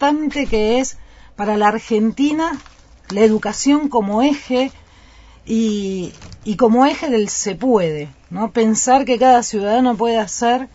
importante que es para la Argentina la educación como eje y como eje del se puede, ¿no? Pensar que cada ciudadano puede hacer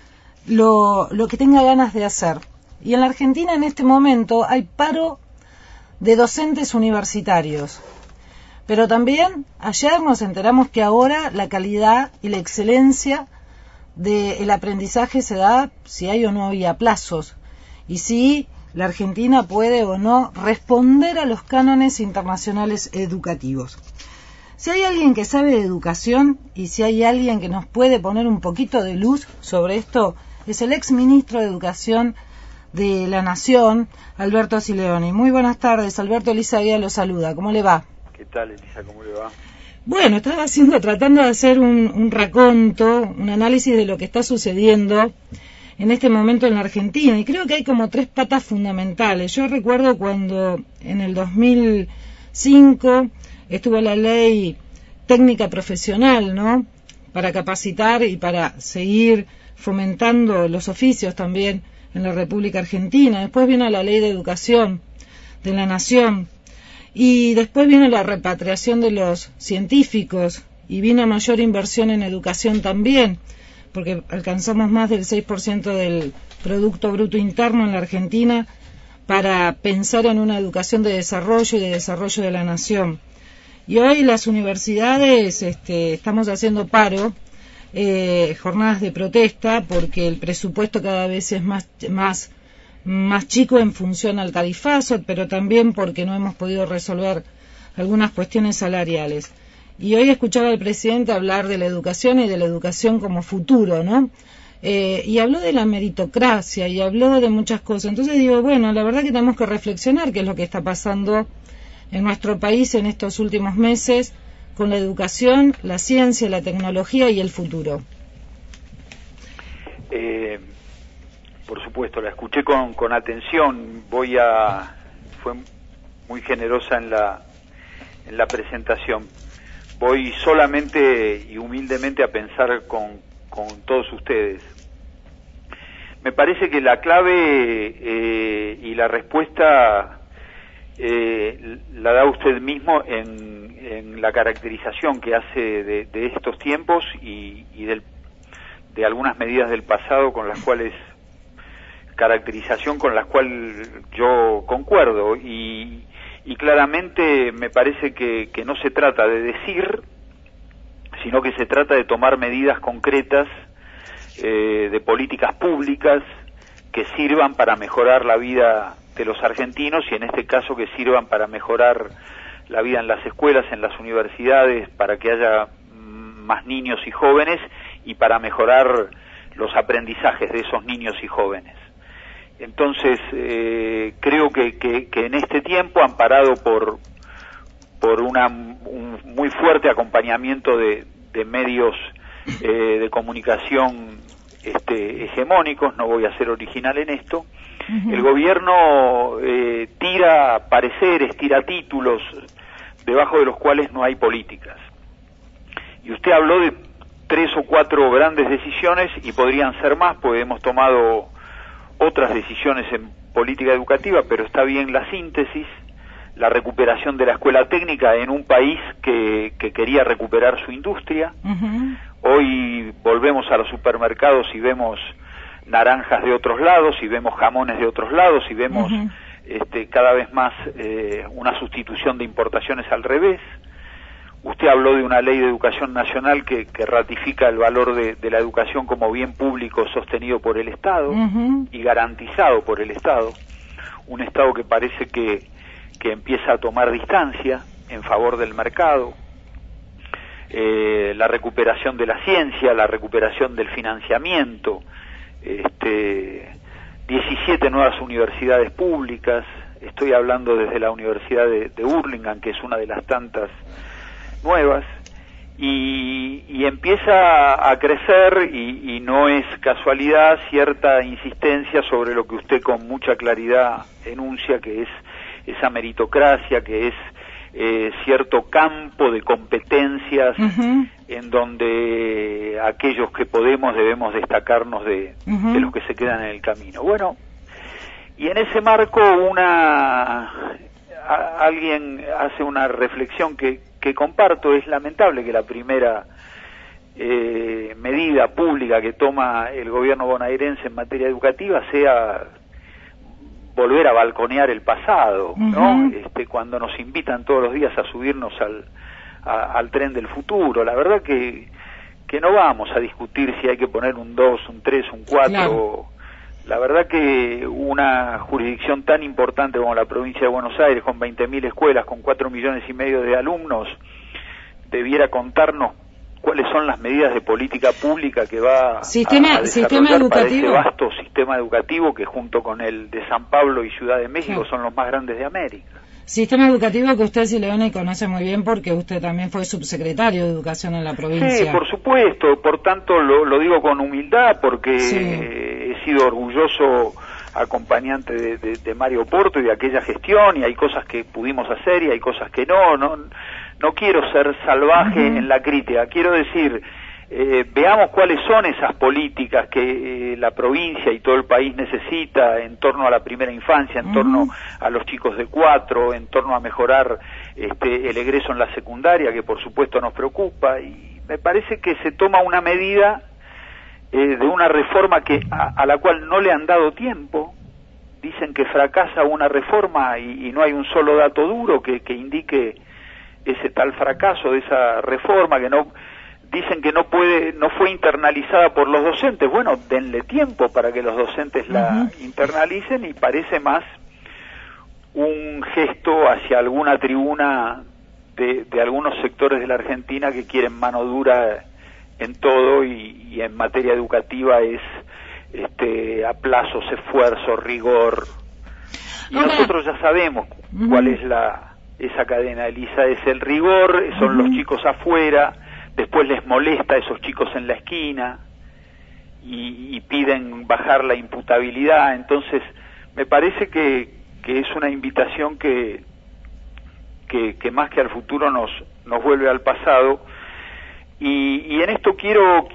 lo que tenga ganas de hacer. Y en la Argentina en este momento hay paro de docentes universitarios. Pero también ayer nos enteramos que ahora la calidad y la excelencia del aprendizaje se da si hay o no hay aplazos y si la Argentina puede o no responder a los cánones internacionales educativos. Si hay alguien que sabe de educación y si hay alguien que nos puede poner un poquito de luz sobre esto, es el ex ministro de Educación de la Nación, Alberto Sileoni. Muy buenas tardes, Alberto. Elisa Guía lo saluda. ¿Cómo le va? ¿Qué tal, Elisa? ¿Cómo le va? Bueno, estaba tratando de hacer un raconto, un análisis de lo que está sucediendo en este momento en la Argentina, y creo que hay como tres patas fundamentales. Yo recuerdo cuando en el 2005 estuvo la ley técnica profesional, ¿no?, para capacitar y para seguir fomentando los oficios también en la República Argentina. Después vino la ley de educación de la Nación, y después vino la repatriación de los científicos, y vino mayor inversión en educación también, porque alcanzamos más del 6% del Producto Bruto Interno en la Argentina para pensar en una educación de desarrollo y de desarrollo de la nación. Y hoy las universidades estamos haciendo paro, jornadas de protesta, porque el presupuesto cada vez es más chico en función al tarifazo, pero también porque no hemos podido resolver algunas cuestiones salariales. Y hoy escuchaba al presidente hablar de la educación y de la educación como futuro, ¿no? Y habló de la meritocracia y habló de muchas cosas. Entonces digo, bueno, la verdad que tenemos que reflexionar qué es lo que está pasando en nuestro país en estos últimos meses con la educación, la ciencia, la tecnología y el futuro. Por supuesto, la escuché con atención. Fue muy generosa en la presentación. Voy solamente y humildemente a pensar con todos ustedes. Me parece que la clave y la respuesta la da usted mismo en la caracterización que hace de estos tiempos y de algunas medidas del pasado con las cuales yo concuerdo y claramente me parece que no se trata de decir, sino que se trata de tomar medidas concretas de políticas públicas que sirvan para mejorar la vida de los argentinos y en este caso que sirvan para mejorar la vida en las escuelas, en las universidades, para que haya más niños y jóvenes y para mejorar los aprendizajes de esos niños y jóvenes. Entonces, creo que en este tiempo, amparado por un muy fuerte acompañamiento de medios de comunicación hegemónicos, no voy a ser original en esto, el gobierno tira pareceres, tira títulos, debajo de los cuales no hay políticas. Y usted habló de 3 o 4 grandes decisiones, y podrían ser más, porque hemos tomado otras decisiones en política educativa, pero está bien la síntesis, la recuperación de la escuela técnica en un país que quería recuperar su industria. Hoy volvemos a los supermercados y vemos naranjas de otros lados, y vemos jamones de otros lados, y vemos cada vez más una sustitución de importaciones al revés. Usted habló de una ley de educación nacional que ratifica el valor de la educación como bien público sostenido por el Estado y garantizado por el Estado. Un Estado que parece que empieza a tomar distancia en favor del mercado. La recuperación de la ciencia, la recuperación del financiamiento, 17 nuevas universidades públicas. Estoy hablando desde la Universidad de Hurlingham, que es una de las tantas nuevas, y empieza a crecer, y no es casualidad, cierta insistencia sobre lo que usted con mucha claridad enuncia, que es esa meritocracia, que es cierto campo de competencias en donde aquellos que podemos debemos destacarnos de los que se quedan en el camino. Bueno, Y en ese marco alguien hace una reflexión que comparto. Es lamentable que la primera medida pública que toma el gobierno bonaerense en materia educativa sea volver a balconear el pasado, ¿no? Cuando nos invitan todos los días a subirnos al tren del futuro. La verdad que no vamos a discutir si hay que poner un 2, un 3, un 4. Claro. La verdad que una jurisdicción tan importante como la provincia de Buenos Aires, con 20.000 escuelas, con 4,5 millones de alumnos, debiera contarnos cuáles son las medidas de política pública que va a desarrollar para ese vasto sistema educativo que junto con el de San Pablo y Ciudad de México son los más grandes de América. Sistema educativo que usted, Sileoni, conoce muy bien porque usted también fue subsecretario de Educación en la provincia. Sí, por supuesto, por tanto lo digo con humildad porque he sido orgulloso acompañante de Mario Porto y de aquella gestión, y hay cosas que pudimos hacer y hay cosas que no quiero ser salvaje en la crítica, quiero decir, veamos cuáles son esas políticas que la provincia y todo el país necesita en torno a la primera infancia, en torno a los chicos de 4, en torno a mejorar el egreso en la secundaria, que por supuesto nos preocupa, y me parece que se toma una medida de una reforma a la cual no le han dado tiempo. Dicen que fracasa una reforma y no hay un solo dato duro que indique ese tal fracaso de esa reforma, que dicen que no fue internalizada por los docentes. Bueno, denle tiempo para que los docentes la internalicen, y parece más un gesto hacia alguna tribuna de algunos sectores de la Argentina que quieren mano dura en todo, y en materia educativa es aplazos, esfuerzo, rigor. Y nosotros ya sabemos cuál es esa cadena, Elisa, es el rigor, son los chicos afuera, después les molesta a esos chicos en la esquina y piden bajar la imputabilidad. Entonces me parece que es una invitación que más que al futuro nos vuelve al pasado, y en esto quiero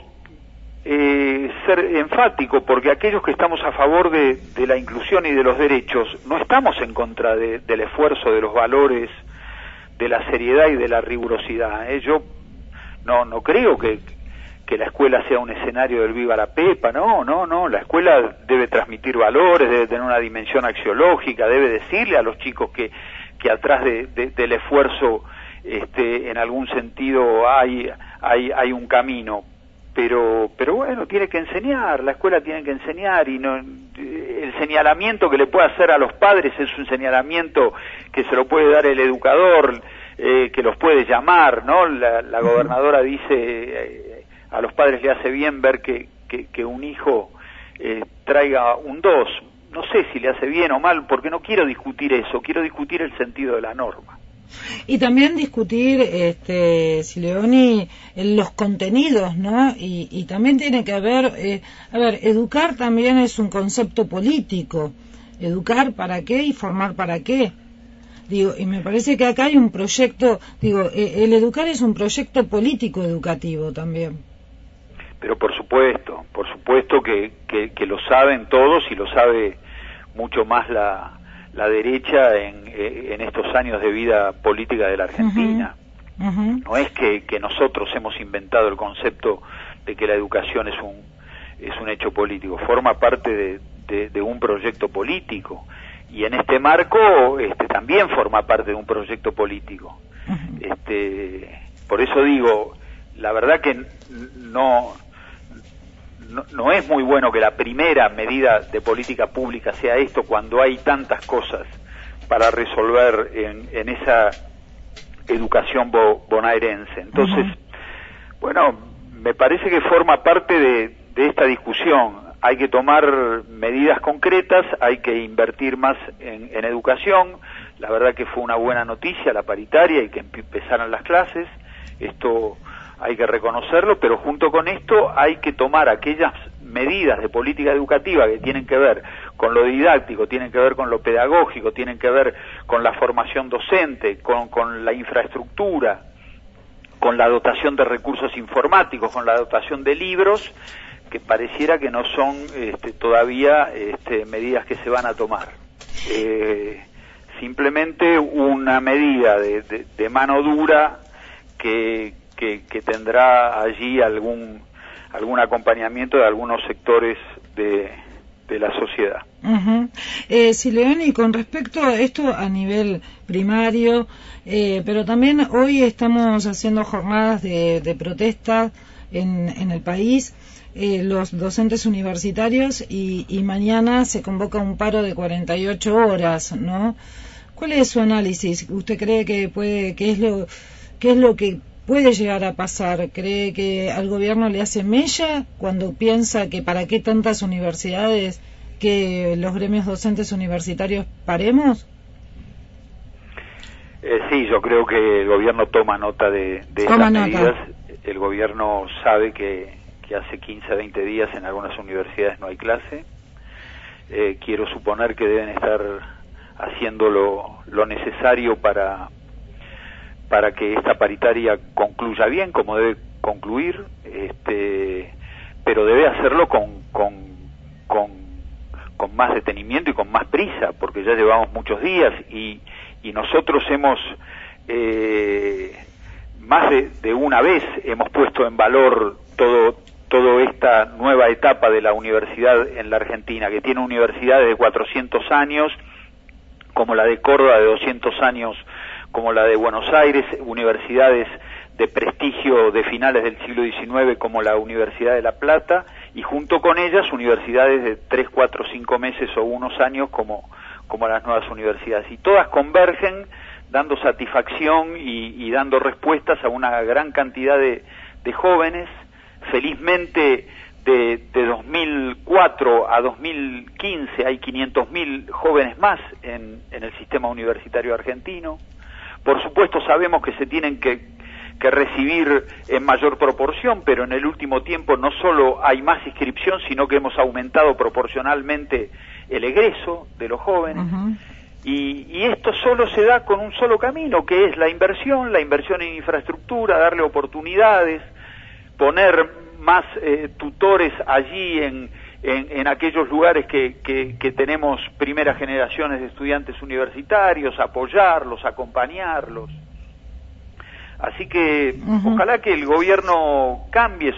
ser enfático, porque aquellos que estamos a favor de la inclusión y de los derechos no estamos en contra del esfuerzo, de los valores, de la seriedad y de la rigurosidad. Yo no creo que la escuela sea un escenario del viva la pepa, no, la escuela debe transmitir valores, debe tener una dimensión axiológica, debe decirle a los chicos que atrás del esfuerzo en algún sentido hay un camino, pero bueno, tiene que enseñar, la escuela tiene que enseñar, y el señalamiento que le puede hacer a los padres es un señalamiento que se lo puede dar el educador, que los puede llamar, ¿no? La gobernadora dice, a los padres le hace bien ver que un hijo traiga un 2. No sé si le hace bien o mal, porque no quiero discutir eso, quiero discutir el sentido de la norma. Y también discutir, Sileoni, los contenidos, ¿no? Y también tiene que haber, educar también es un concepto político. Educar para qué y formar para qué. Digo, y me parece que acá hay un proyecto, el educar es un proyecto político educativo también. Pero por supuesto que lo saben todos, y lo sabe mucho más la derecha en estos años de vida política de la Argentina. No es que nosotros hemos inventado el concepto de que la educación es un hecho político, forma parte de un proyecto político, y en este marco también forma parte de un proyecto político. Por eso digo, la verdad que no es muy bueno que la primera medida de política pública sea esto, cuando hay tantas cosas para resolver en esa educación bonaerense. Entonces, bueno, me parece que forma parte de esta discusión. Hay que tomar medidas concretas, hay que invertir más en educación. La verdad que fue una buena noticia la paritaria y que empezaran las clases. Esto hay que reconocerlo, pero junto con esto hay que tomar aquellas medidas de política educativa que tienen que ver con lo didáctico, tienen que ver con lo pedagógico, tienen que ver con la formación docente, con la infraestructura, con la dotación de recursos informáticos, con la dotación de libros, pareciera que no son todavía medidas que se van a tomar. Simplemente una medida de mano dura que tendrá allí algún acompañamiento de algunos sectores de la sociedad. Sileoni, con respecto a esto a nivel primario, pero también hoy estamos haciendo jornadas de protesta en el país, los docentes universitarios, y mañana se convoca un paro de 48 horas, ¿no? ¿Cuál es su análisis? ¿Usted cree que qué es lo que puede llegar a pasar? ¿Cree que al gobierno le hace mella cuando piensa que para qué tantas universidades, que los gremios docentes universitarios paremos? Sí, yo creo que el gobierno toma nota de estas medidas. El gobierno sabe que hace 15 a 20 días en algunas universidades no hay clase. Quiero suponer que deben estar haciendo lo necesario para que esta paritaria concluya bien, como debe concluir, pero debe hacerlo con más detenimiento y con más prisa, porque ya llevamos muchos días y nosotros hemos más de una vez hemos puesto en valor toda esta nueva etapa de la universidad en la Argentina, que tiene universidades de 400 años, como la de Córdoba, de 200 años, como la de Buenos Aires, universidades de prestigio de finales del siglo XIX, como la Universidad de La Plata, y junto con ellas universidades de 3, 4, 5 meses o unos años, como las nuevas universidades. Y todas convergen dando satisfacción y dando respuestas a una gran cantidad de jóvenes. Felizmente, de 2004 a 2015 hay 500.000 jóvenes más en el sistema universitario argentino. Por supuesto sabemos que se tienen que recibir en mayor proporción, pero en el último tiempo no solo hay más inscripción, sino que hemos aumentado proporcionalmente el egreso de los jóvenes. Y esto solo se da con un solo camino, que es la inversión en infraestructura, darle oportunidades, poner más tutores allí en aquellos lugares que tenemos primeras generaciones de estudiantes universitarios, apoyarlos, acompañarlos. Así que ojalá que el gobierno cambie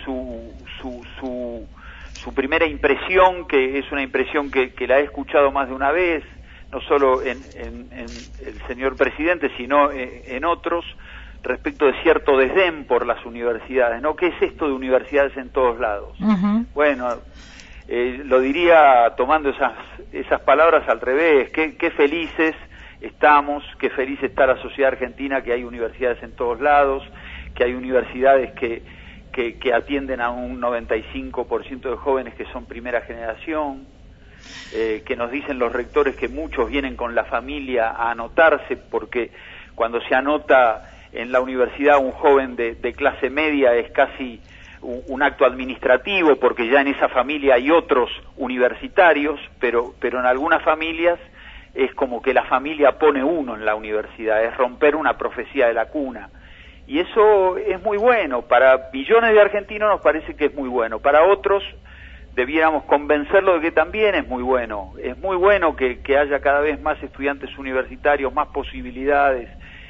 su primera impresión, que es una impresión que la he escuchado más de una vez, no solo en el señor presidente, sino en otros, respecto de cierto desdén por las universidades, ¿no? ¿Qué es esto de universidades en todos lados? Bueno, lo diría tomando esas palabras al revés. Qué felices estamos, qué feliz está la sociedad argentina, que hay universidades en todos lados, que hay universidades que atienden a un 95% de jóvenes que son primera generación, que nos dicen los rectores que muchos vienen con la familia a anotarse, porque cuando se anota en la universidad un joven de clase media es casi un acto administrativo, porque ya en esa familia hay otros universitarios, pero en algunas familias es como que la familia pone uno en la universidad, es romper una profecía de la cuna. Y eso es muy bueno, para millones de argentinos nos parece que es muy bueno, para otros debiéramos convencerlo de que también es muy bueno que haya cada vez más estudiantes universitarios, más posibilidades,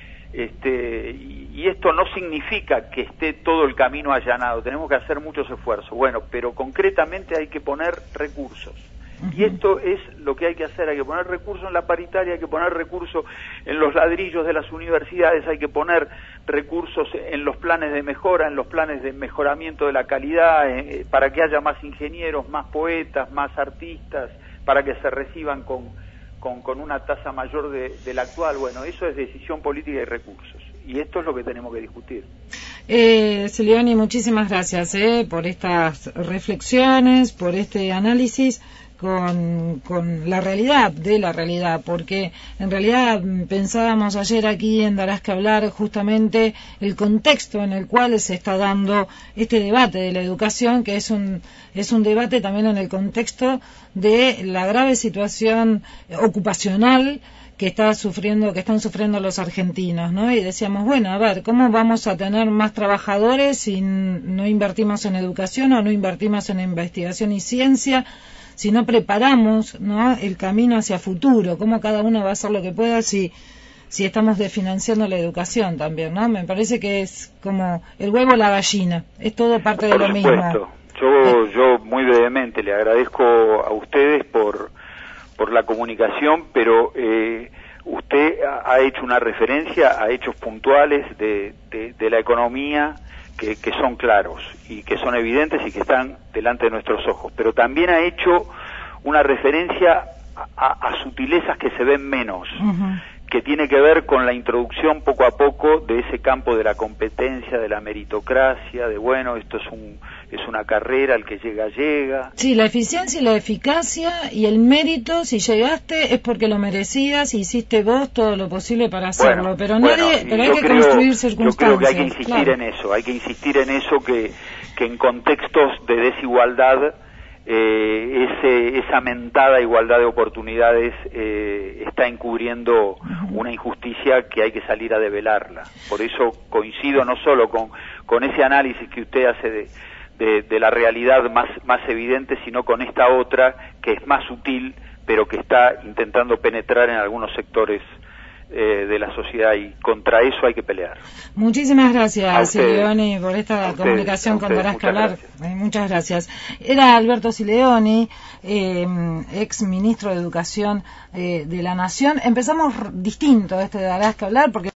y esto no significa que esté todo el camino allanado, tenemos que hacer muchos esfuerzos, pero concretamente hay que poner recursos. Y esto es lo que hay que hacer, hay que poner recursos en la paritaria, hay que poner recursos en los ladrillos de las universidades, hay que poner recursos en los planes de mejora, en los planes de mejoramiento de la calidad, para que haya más ingenieros, más poetas, más artistas, para que se reciban con una tasa mayor de la actual. Bueno, eso es decisión política y recursos, y esto es lo que tenemos que discutir. Sileoni, muchísimas gracias por estas reflexiones, por este análisis. con la realidad de la realidad, porque en realidad pensábamos ayer aquí en Darás que hablar justamente el contexto en el cual se está dando este debate de la educación, que es un debate también en el contexto de la grave situación ocupacional que están sufriendo los argentinos, ¿no? Y decíamos, bueno, a ver, ¿cómo vamos a tener más trabajadores si no invertimos en educación o no invertimos en investigación y ciencia, si no preparamos, ¿no?, el camino hacia futuro? ¿Cómo cada uno va a hacer lo que pueda si estamos desfinanciando la educación también, ¿no? Me parece que es como el huevo o la gallina, es todo parte de lo mismo. Por supuesto, yo muy brevemente le agradezco a ustedes por la comunicación, pero usted ha hecho una referencia a hechos puntuales de la economía que son claros y que son evidentes y que están delante de nuestros ojos, pero también ha hecho una referencia a sutilezas que se ven menos, que tiene que ver con la introducción poco a poco de ese campo de la competencia, de la meritocracia, de bueno, esto es una carrera, el que llega. Sí, la eficiencia y la eficacia y el mérito, si llegaste es porque lo merecías y hiciste vos todo lo posible para hacerlo, pero hay que construir circunstancias. Yo creo que hay que insistir en eso, que en contextos de desigualdad esa mentada igualdad de oportunidades está encubriendo una injusticia que hay que salir a develarla. Por eso coincido no solo con ese análisis que usted hace de la realidad más evidente, sino con esta otra que es más sutil, pero que está intentando penetrar en algunos sectores de la sociedad, y contra eso hay que pelear. Muchísimas gracias, Sileoni, por esta comunicación con Darás que hablar. Muchas gracias. Era Alberto Sileoni, ex ministro de Educación de la Nación. Empezamos distinto de Darás que hablar porque